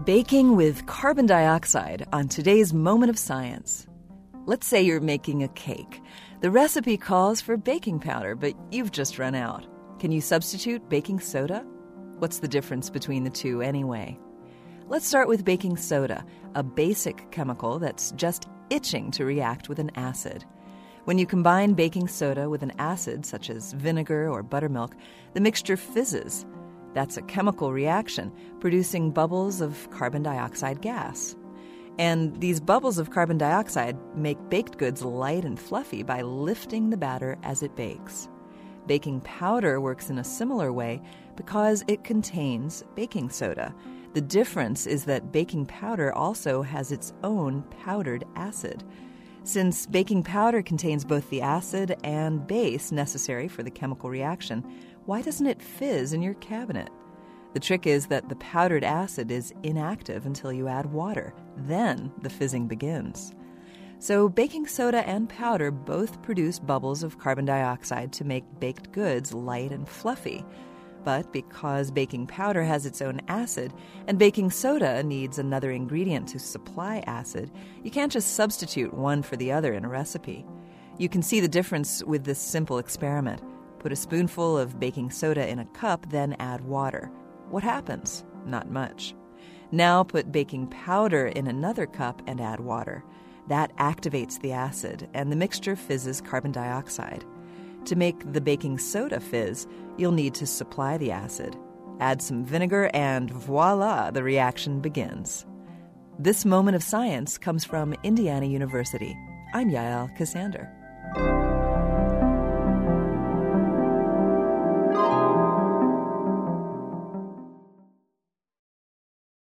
Baking with carbon dioxide on today's Moment of Science. Let's say you're making a cake. The recipe calls for baking powder, but you've just run out. Can you substitute baking soda? What's the difference between the two anyway? Let's start with baking soda, a basic chemical that's just itching to react with an acid. When you combine baking soda with an acid, such as vinegar or buttermilk, the mixture fizzes. That's a chemical reaction, producing bubbles of carbon dioxide gas. And these bubbles of carbon dioxide make baked goods light and fluffy by lifting the batter as it bakes. Baking powder works in a similar way because it contains baking soda. The difference is that baking powder also has its own powdered acid. Since baking powder contains both the acid and base necessary for the chemical reaction, why doesn't it fizz in your cabinet? The trick is that the powdered acid is inactive until you add water. Then the fizzing begins. So baking soda and powder both produce bubbles of carbon dioxide to make baked goods light and fluffy. But because baking powder has its own acid and baking soda needs another ingredient to supply acid, you can't just substitute one for the other in a recipe. You can see the difference with this simple experiment. Put a spoonful of baking soda in a cup, then add water. What happens? Not much. Now put baking powder in another cup and add water. That activates the acid, and the mixture fizzes carbon dioxide. To make the baking soda fizz, you'll need to supply the acid. Add some vinegar, and voila, the reaction begins. This Moment of Science comes from Indiana University. I'm Yael Ksander.